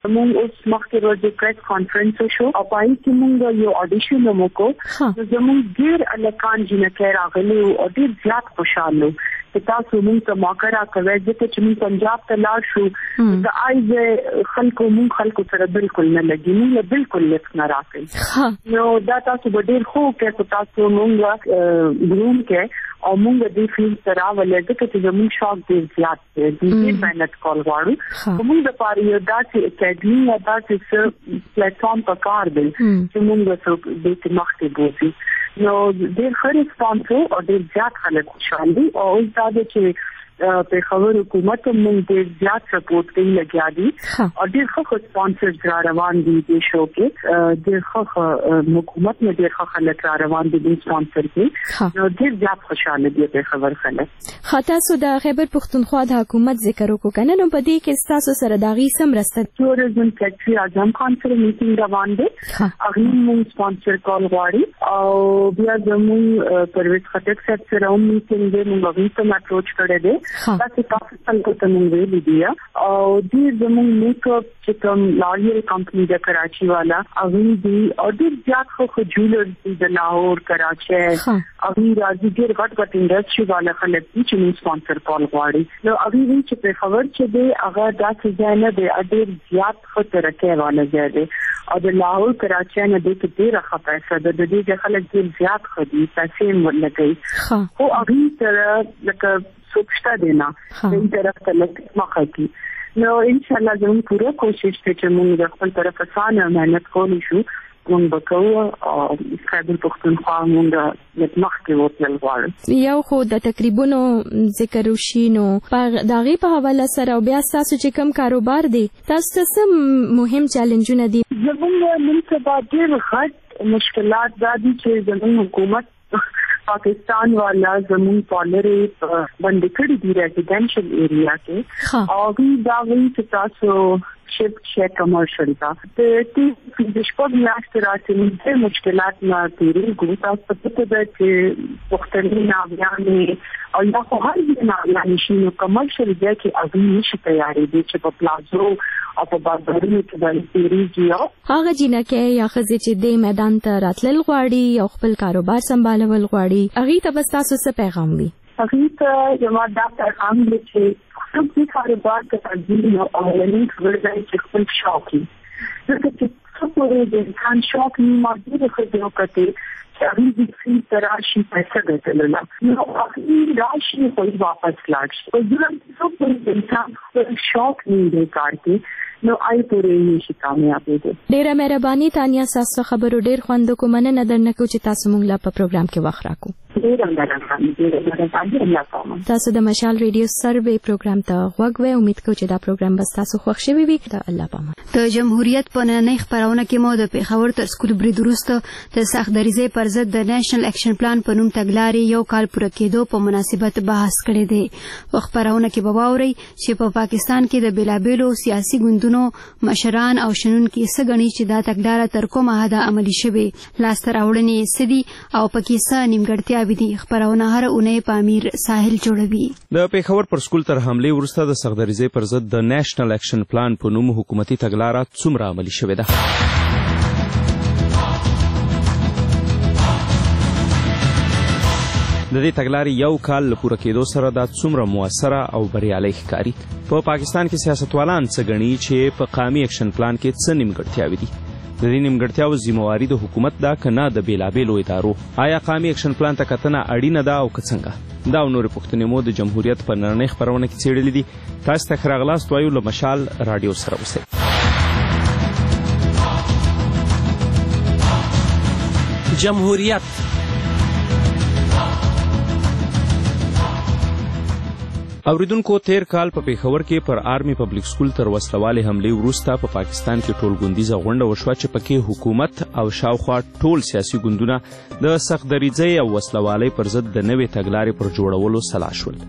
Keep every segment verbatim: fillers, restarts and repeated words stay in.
موږ اوس مخکې ورځ پریس کانفرنس شو او پای کې موږ یو اډیشن وکړو نو زموږ ډیر الکان جنکه راغلي او ډیر زیات خوشاله چې تاسو موږ ته موقع راکوي چې موږ پنجاب ته لاړ شو د آیز خلکو موږ خلکو سره بالکل نه لګي موږ بالکل لکه نه راکې نو دا تاسو به ډیر خو کې تاسو موږ ګروم کې او موږ دې فیل سره ولې چې زموږ شوق ډیر زیات دی دې مهنت کول غواړو موږ د پاره یو داسې اکیډمي یا داسې پلیټ فارم په کار دی چې موږ څو دې مخکې بوزي نو ډیر ښه ریسپانس او ډیر زیات خلک خوشاله دي او دا چې په خبرو حکومت موږ ډیر زیات سپورټ کوي لګیا دي او ډیر ښه سپانسرز را روان دي د شو کې ډیر ښه حکومت نه ډیر ښه خلک را روان دي د سپانسر کې نو ډیر زیات خوشاله دي په خبر خلک خاطر سو د خیبر پختونخوا د حکومت ذکر وکړ کنه نو په دې کې تاسو سره داغي سم رسته ټوریزم سیکرټری اعظم خان سره میټینګ روان دي هغه موږ سپانسر کول غواړي او بیا زموږ پرویز خټک صاحب سره هم میټینګ دی موږ هغه ته اپروچ کړی دی تاسو تاسو څنګه ته موږ ویلي دي او دې زموږ میک اپ چې کوم لایل کمپنی د کراچي والا هغه دي او ډیر زیات خو جولرز دي د لاهور کراچي هغه راځي ډیر غټ غټ انډستری والا خلک دي چې موږ سپانسر کول غواړي نو هغه وی چې په خبر چې دی هغه داسې ځای نه دی ډیر زیات خو ترکه والا ځای دی او د لاهور کراچي نه دی چې ډیر ښه پیسې د دې خلک ډیر زیات خدي پیسې ولګي خو هغه سره لکه سوچتا دینا این طرف ته لکه مخه کی نو ان شاء الله زموږ پوره کوشش ته چې موږ د خپل طرف څخه مهنت کولی شو موږ وکړو او خیبر پختونخوا موږ د مخکې وتل غواړو یو خو د تقریبونو ذکر وشي نو په داغي په حواله سره او بیا تاسو چې کوم کاروبار دی تاسو څه مهم چیلنجونه دي زموږ نن سبا ډېر غټ مشکلات دي چې زموږ حکومت پاکستان والا زمون پالرې باندې کړی دی ریزیډنشل ایریا کې او دا وی چې تاسو شپ شپ کمرشل تا ته چې د شپږ میاشتې راځي د مشکلات نه تیرې ګو تاسو په دې چې وختنی ناویانې او یا خو هر دې ناویانې شي نو کمرشل ځای کې اغي نشي تیارې دي چې په پلازو او په بازارونو کې باندې تیریږي هغه جنکه یا خزه چې د میدان ته راتلل غواړي او خپل کاروبار سمبالول غواړي اغي ته بس تاسو څه پیغام دی اغي ته یو دا پیغام دی چې خپل کاروبار ته تبدیل او اولین خبرداري چې خپل شوقي ځکه چې څوک د انسان شوق نه ماده خو کوي هغه د فی تراشی پیسې ګټل نو هغه راشي خو واپس لاړ شي او ځکه څوک د انسان خپل شوق نه کار کوي نو آی پورې نشي کامیابې دي ډیره مهرباني تانیا تاسو خبرو ډیر خوند کوم نه درنه کو چې تاسو مونږ لا په پروګرام کې وخت راکو تاسو د مشال ریډیو سروې پروګرام ته غوږ و امید کوم چې دا پروګرام بس تاسو خوښ شوي وي ته الله پامه د جمهوریت په نننۍ خبرونه کې مو د پیښور تر سکول برید وروسته د سخت دریزۍ پر ضد د نېشنل اکشن پلان په نوم تګلارې یو کال پوره کېدو په مناسبت بحث کړی دی په خبرونه کې به واورئ چې په پاکستان کې د بېلابېلو سیاسي ګوندونو مشران او شنونکي څه ګڼي چې دا تګلاره تر کومه حده عملي شوې لاسته راوړنې څه دي او پکې څه نیمګړتیاوې دي خبرونه هر اونۍ په امیر ساحل جوړوي د پیښور پر سکول تر حملې وروسته د سخت دریزۍ پر ضد د نېشنل اکشن پلان په نوم حکومتي تګلاره څومره عملي شوې ده د دې تګلارې یو کال له پوره کېدو سره دا څومره موثره او بریالۍ ښکاري په پاکستان کې سیاستوالان څه ګڼي چې په قامي اکشن پلان کې څه نیمګړتیاوې دي د دې نیمګړتیاوو ذمہواري د حکومت ده که نه د بېلابېلو ادارو آیا قامي اکشن پلان ته کتنه اړینه ده او که څنګه دا او نورې پوښتنې مو د جمهوریت په نننۍ خپرونه کې څېړلې دي تاسو ته ښه راغلاست وایو له مشال راډیو سره اوسئ جمهوریت اوریدونکو تیر کال په پیښور کې پر آرمی پبلک سکول تر وسلوالې حملې وروسته په پاکستان کې ټول ګوندیزه غونډه وشوه چې پکې حکومت او شاوخوا ټول سیاسي ګوندونه د سخت دریځۍ او وسلوالۍ پر ضد د نوې تګلارې پر جوړولو سلا شول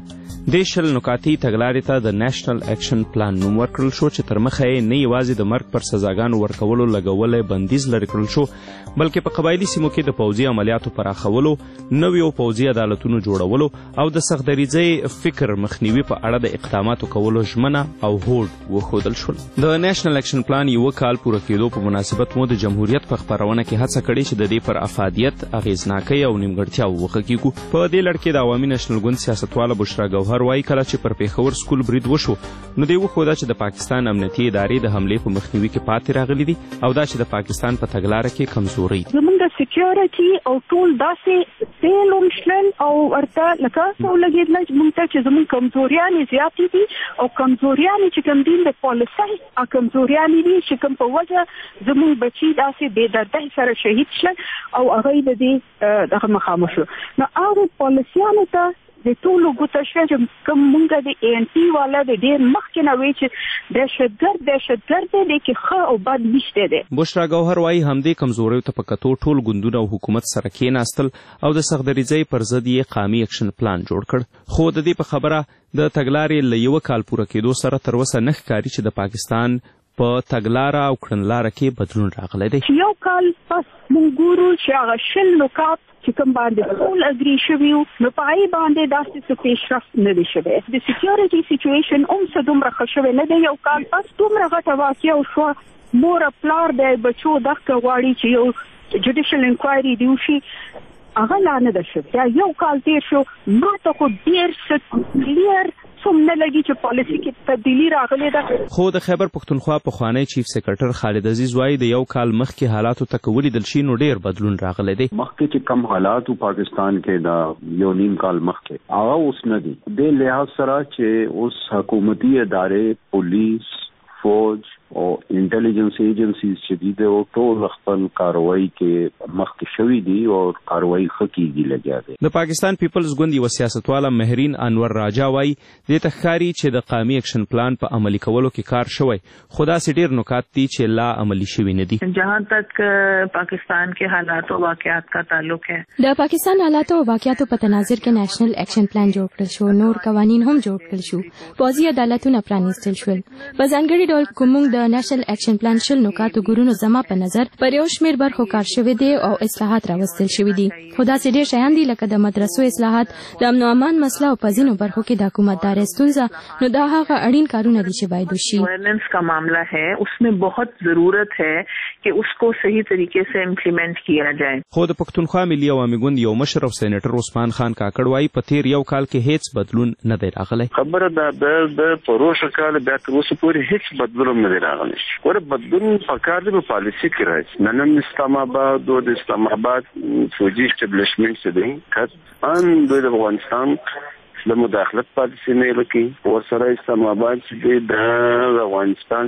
د شل نکاتي تګلارې ته د نېشنل اکشن پلان نوم ورکړل شو چې تر مخه یې نه یوازې د مرګ پر سزاګانو ورکولو لګولی بندیز لرې کړل شو بلکې په قبایلي سیمو کې د پوځي عملیاتو پراخولو نویو پوځي عدالتونو جوړولو او د سختدریځۍ فکر مخنیوي په اړه د اقداماتو کولو ژمنه او هوډ وښودل شول. د نېشنل اکشن پلان یوه کال پوره کېدو په مناسبت مو د جمهوریت په خپرونه کې هڅه کړې چې د دې پر افادیت اغېزناکۍ او نیمګړتیاو وغږیږو. په دې لړ کې د عوامي نېشنل ګوند سیاستواله بشرا ګوهر وایي کله چې پر پېښور سکول برید وشو نو دوی وښوده چې د پاکستان امنیتي ادارې د حملې په مخنیوي کې پاتې راغلي دي او دا چې د پاکستان په تګلاره کې کمزوري دي. زموږ د سکیورټي او ټول داسې سیلوم شلل او ورته لکه څو لګېدل چې موږ ته چې زموږ کمزوریانې زیاتې دي او کمزوریانې چې کوم دي د پالیسۍ او کمزوریانې دي چې کوم په وجه زموږ بچي داسې بې دردۍ سره شهید شول او هغه د دې دغه مخامخ شو. نو هغه پالیسیانو ته د ټولو ګوته شوه چې کوم مونږ د ای ان پي والا د ډېر مخکې نه وایي چې دهشتګرد دهشتګرد دی کې ښه او بد نشته دی. بشرا ګوهر وایي همدې کمزوریو ته په کتو ټول ګوندونه او حکومت سره کېناستل او د سختدریځۍ پر ضد یې قامي اکشن پلان جوړ کړ خو د دې په خبره د تګلارې له یوه کال پوره کېدو سره تر اوسه نه ښکاري چې د پاکستان په تګلاره او کړنلاره کې بدلون راغلی دی. یو کال پس موږ ګورو چې هغه شل نکات چې کوم باندې ټول اګري شوي وو نو په هغې باندې داسې څه پیشرفت نه دی شوی. د سکیورټي سیچویشن هم څه دومره ښه شوی نه دی. یو کال پس دومره غټه واقعه وشوه مور پلار د بچو دغه غواړي چې یو جوډیشل انکوایري دی وشي هغه لا نه ده شوې. یا یو کال تېر شو ما ته خو ډېر څه کلیر څوم نه لګي چې پالیسي کې تبدیلي راغلې ده. خو د خیبر پښتونخوا پخوانی چیف سیکرټر خالد عزیز وایي د یو کال مخکې حالاتو ته که ولیدل شي نو ډېر بدلون راغلی دی. مخکې چې کم حالاتو پاکستان کې دا یو نیم کال مخکې هغه اوس نه دي. د لحاظ سره چې اوس حکومتي ادارې پولیس فوج او انټيليجنس ایجنسیز چې دي د ټول خپل کاروایی کې مخکې شوي دي او کاروایی خکېږي لګیا دي. د پاکستان پیپلز ګوند یو سیاستواله مهرین انور راجا وایي دې ته ښکاري چې د قامي اکشن پلان په عملي کولو کې کار شوی خو داسې ډېر نکات دي چې لا عملي شوي نه دي. جہاں تک پاکستان کے حالات و واقعات کا تعلق ہے د پاکستان حالات او واقعاتو په تناظر کې نېشنل اکشن پلان جوړ کړل شو نور قوانین هم جوړ کړل شو پوځي عدالتونه پرانیستل شول. په ځانګړي ډول کومونږ د نېشنل اکشن پلان شل نکاتو ګورونو زما په نظر پر یو شمېر برخو کار شوی دی او اصلاحات راوستل شوي دي خو داسې ډېر شیان دي لکه د مدرسو اصلاحات د امن و امان مسله او په ځینو برخو کې د حکومتدارۍ ستونزه نو دا هغه اړین کارونه دي چې باید وشي. گورننس کا معاملہ ہے اس میں بہت ضرورت ہے کہ اس کو صحیح طریقے سے امپلیمنٹ کیا جائے. خو د پښتونخوا ملي عوامي ګوند یو مشر او سېنیټر عثمان خان کاکړ وایي په تیر یو کال کې هیڅ بدلون نه دی راغلی. خبره ده د پروسه کال بیا تر اوسه پورې هیڅ بدلون نه دی راغلی. ور بدلون پکار دی په پالیسي کې راځي. نن اسلام آباد او د اسلام آباد فوجي اسټابلیشمنټ څه دی کټ ان د افغانستان د مداخلت پالیسي نه لکه ورسره اسلام آباد چې د افغانستان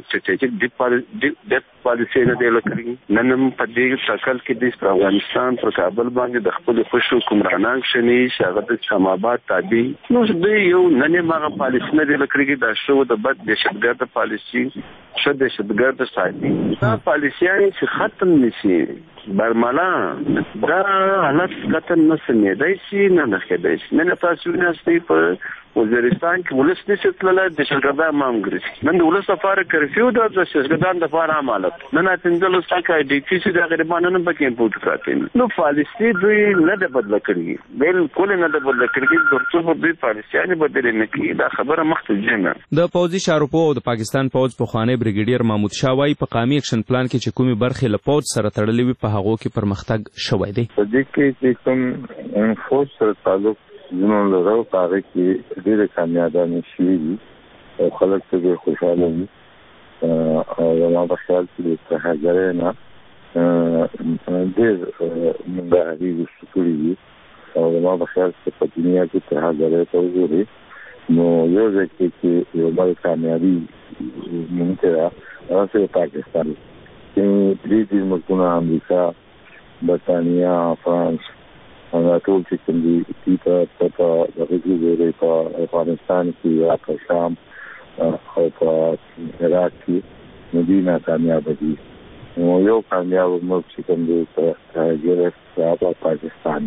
سټریټیک ډیپ پالیسي نه دی لکه نن په دې شکل کې د افغانستان پر کابل باندې د خپل خوشو حکمرانان شني شاغت اسلام آباد تابع نو د یو نن ماغه پالیسي نه دی لکه دا شو د بد دهشتګرد پالیسي شد دهشتګرد ساتي دا پالیسيان چې ختم نشي برمالا دا حالت قطن نه سمېدای شي نه نه کېدای شي. نن تاسو نه ستې په وزیرستان کې ولس نشي تللی د شرګردان مام ګرځي. نن د ولس لپاره کرفیو د شرګردان د لپاره عمالت نن اتنځل سکه ډي ټي سي د غریبانو نه پکې امپورټ کړي نو پالیسي دوی نه د بدل کړي بالکل نه د بدل کړي ترڅو په دې پالیسيانه بدل نه کړي. دا خبره مختلفه نه. د پوځي شارپو او د پاکستان پوځ په خوانی بریګیډیر محمود شاه وایي په قامي اکشن پلان کې چې کومي برخې له پوځ سره تړلې وي په هغو کې پرمختګ شوی دی. په دې کې چې کوم فوج سره تعلق زموږ له راو هغه کې ډېرې کامیابانې شوي دي او خلک پرې خوشحاله دي او زما په خیال کې د ترهګرۍ نه ډېر موږ هغې وروسته کړي دي او زما په خیال کې په دنیا کې ترهګرۍ ته وګورې نو یو ځای کې چې یو بل کامیابي ممکن ده هغه چې پاکستان کې درې دې ملکونه امریکا برطانیا فرانس هغه ټول چې کوم دي چې په په دغه کې په افغانستان کې یا په شام او په عراق کې مدینه کامیاب دي نو یو کامیاب ملک چې کوم دی په هغه کې پاکستان دی.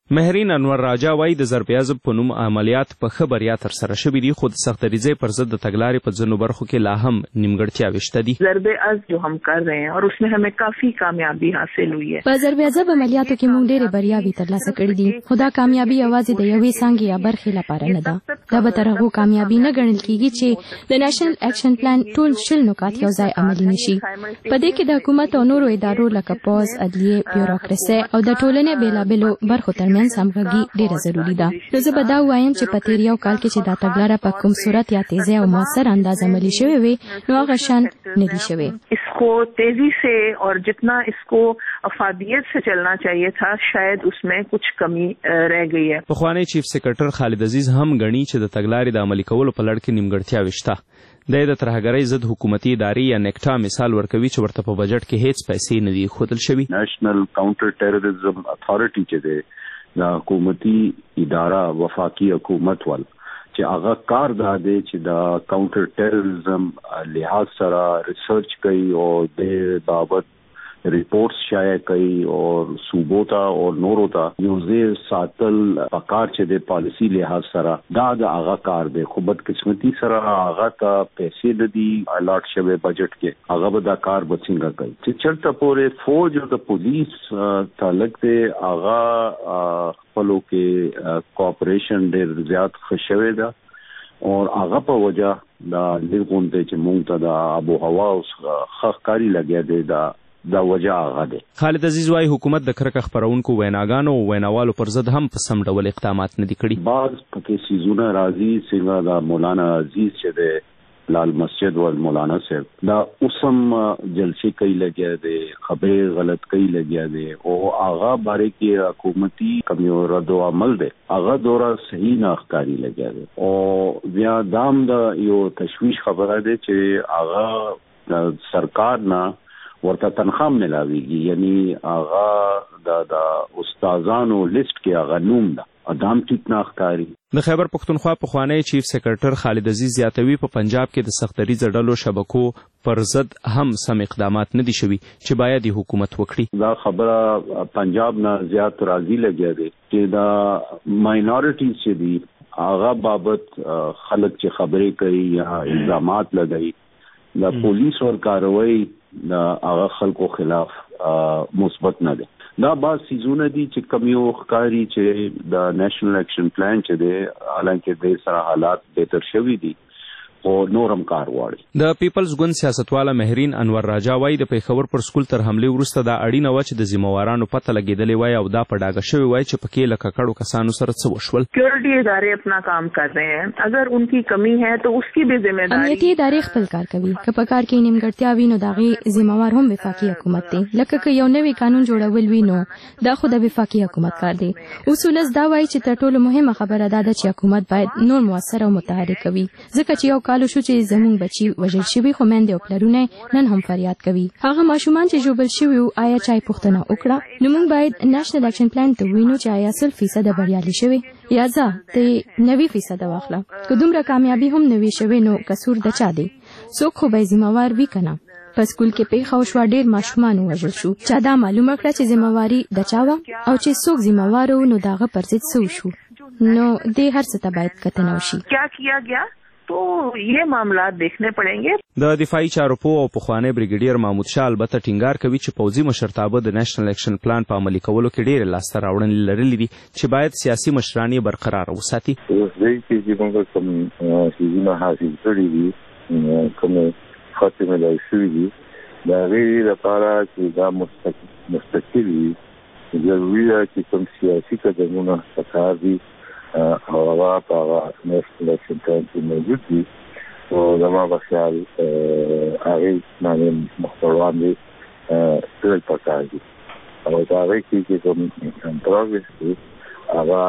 مهرین انور راجا وایي د ضرب عضب په نوم عملیات په ښه بریا ترسره شوي دي، خو د سختدریزۍ پر ضد د تګلارې په ځینو برخو کې لا هم نیمګړتیاوې شته دي. ضرب عضب جو هم کر رहे हैं और उसमें हमें काफी कामयाबी हासिल हुई है. په ضرب عضب عملیاتو کې موږ ډېرې بریاوې ترلاسه کړې دي، خو دا کامیابي یوازې د یوې څانګې یا برخې لپاره نه ده. دا به تر هغو کامیابي نه ګڼل کېږي چې د نېشنل اکشن پلان ټول شل نکات یو ځای عملي نشي. په دې کې د حکومت او نورو ادارو لکه پوز، عدلیې، بیوروکراسي او د ټولنې بېلابېلو برخو ترمنځ همغږي ډېره ضروري ده. نو زه به دا ووایم چې په تېر یو کال کې چې دا تګلاره په کوم صورت یا تیزی او مؤثر انداز عملي شوې وي نو هغه شان نه دي شوې. इसको तेजी से और जितना इसको अफादियत से चलना चाहिए था शायद उसमें कुछ कमी रह गई है. پخوانی چیف سیکرټر خالد عزیز هم غني چې د تګلارې د عملي کولو په لړ کې نیمګړتیاوې شته. د ترهګرۍ ضد حکومتي ادارې یا نیکټا مثال ورکوي چې ورته په بجټ کې هیڅ پیسې نه دي ښودل شوي. نېشنل کاونټر ټیرریزم اتھارټي چې دی د حکومتي اداره وفاقي حکومت ول چې هغه کار دا دی چې د کاونټر ټیرریزم لحاظ سره ریسرچ کوي او د بابت रिपोर्ट्स شایع کوي او صوبو ته او نورو ته یو ځای ساتل پکار چې د پالیسی لحاظ سره دا د هغه کار دی. خو بدقسمتي سره هغه ته پیسې نه دي الاټ شوی بجټ کې، هغه به دا کار به څنګه کوي چې چرته پورې فوج او د پولیس تعلق دی هغه خپلو کې کوآپریشن ډېر زیات ښه شوی ده او هغه په وجه دا لږونده چې مونږ ته د آب و هوا ښه کاری لګیا دی دا دا وجه هغه دی. خالد عزیز وايي حکومت د کرکه خپرونکو ویناګانو او ویناوالو پر ضد هم په سم ډول اقدامات نه دي کړي. بعض پکې سیزونه راځي څنګه د مولانا عزیز چې د لال مسجد ول مولانا صاحب دا اوسم جلسې کوي لګیا دی، خبرې غلط کوي لګیا دی او هغه باره کې حکومتي کم یو رد عمل دی هغه دوره صحیح نه ښکاري لګیا دی او بیا دام د یو تشویش خبره دی چې هغه سرکار نه ورته تنخواه ملاويږي، یعنی هغه د د استادانو لیست کې هغه نوم ده ادم ټیک نه ښکاري. د خیبر پښتونخوا پخوانی چیف سیکرټر خالد عزیز زیاتوي په پنجاب کې د سختدریز ډلو شبکو پر ضد هم سم اقدامات نه دي شوي چې باید حکومت وکړي. دا خبره پنجاب نه زیات راځي لګیا دی چې دا ماینورټیز چې دي هغه بابت خلک چې خبرې کوي یا الزامات لګوي د پولیس ور کاروي د هغه خلکو خلاف مثبت نه دي. دا بعض سیزونه دي چې کم یو ښکاري چې د نېشنل اکشن پلان چې دی حالانکه د سره حالات بهتر شوي دي او نورم کار واړي. د پیپلز ګوند سیاستواله مهرین انور راجا وایي د پیښور پر سکول تر حمله وروسته دا اړینه و چې د ذمہوارانو پته لګېدلې وای او دا په ډاګه شوی وای چې پکې لکه کړو کسانو سره څه وشول. سکیورټي ادارې اپنا کام کر رہے ہیں، اگر ان کی کمی ہے تو اس کی بھی ذمہ داری. امنیتي ادارې خپل کار کوي، که په کار کې نیمګړتیا وي نو د هغې ذمہوار هم وفاقي حکومت دی. لکه که یو نوی قانون جوړول وي نو دا خو د وفاقي حکومت کار دی. اصولس دا وایي چې تر ټولو مهمه خبره دا ده چې حکومت باید نور موثر او متحرک وي، ځکه چې یو کال شو چې زموږ بچي وژل شوي خو میندې او پلرونه نن هم فریاد کوي. هغه ماشومان چې ژوبل شوي وو آیا چا یې پوښتنه وکړه؟ نو موږ باید نېشنل اکشن پلان ته ووینو چې آیا سل فیصده بریالي شوي یا زه د نوي فیصده واخله. که دومره کامیابي هم نه وي شوې نو قصور د چا دی؟ څوک خو به ذمہوار وي که نه؟ په سکول کې پیښه وشوه، ډېر ماشومان ووژل شو. چا دا معلومه کړه چې ذمہواري د چا وه او چې څوک ذمہوار و نو د هغه پر ضد څه وشو؟ نو دې هر څه ته باید کتنه وشي. کیا کیا گیا تو یہ معاملات دیکھنے پڑیں گے. د دفاعي چارو پوه او پخوانی بریګیډیر محمود شاه البته ټینګار کوي چې پوځي مشرتابه د نېشنل اکشن پلان په عملي کولو کې ډېرې لاسته راوړنې لرلې دي چې باید سیاسي مشران یې برقرار وساتي. اوس دی چې موږ کوم سیزونه حاصل کړي دي کوم خاتمه لا شوي دي دا غیر لپاره چې دا مستقل وي ضروري ده چې کوم سیاسي قدمونه پکار دي او هغه په نېشنل اکشن پلان کې موجود دي او زما په خیال هغه باندې محتویان دي ټول پکار دي او دا هغه چې کوم پروګرس دي هغه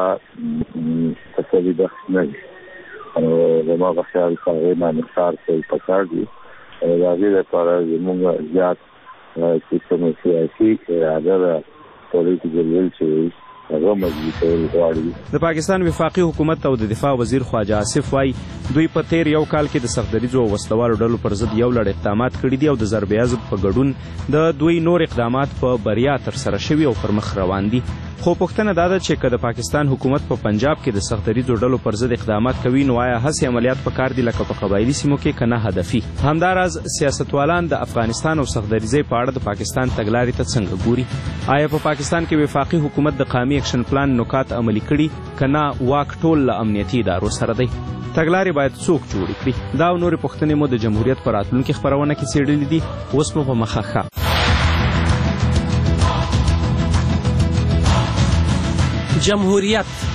تفصیلي بحث نه دي او زما په خیال هغه باندې کار کوي پکار دي او دا هغه لپاره موږ زیات چې کوم سیاسي اراده پولیټیکل ویل چې د پاکستان وفاقي حکومت او د دفاع وزیر خواجه آصف وايي دوی په تیر یو کال کې د سختدریزو او وسلوالو ډلو پر ضد یو لړ اقدامات کړي دي او د ضرب عضب په ګډون د دوی نور اقدامات په بریا ترسره شوي او پر مخ روان دي. خو پوښتنه دا ده چې که د پاکستان حکومت په پنجاب کې د سختدریځو ډلو پر ضد اقدامات کوي نو آیا هسې عملیات پکار دي لکه په قبایلي سیمو کې که نه هدفي؟ همداراز سیاستوالان د افغانستان او سختدریځۍ په اړه د پاکستان تګلارې ته څنګه ګوري؟ آیا په پاکستان کې وفاقي حکومت د قومي اکشن پلان نکات عملي کړي که نه واک ټول له امنیتي ادارو سره دی؟ تګلارې باید څوک جوړې کړي؟ دا او نورې پوښتنې مو د جمهوریت په راتلونکي خپرونه کې څېړلې دي. اوس مو په مخه ښه. جمهوریت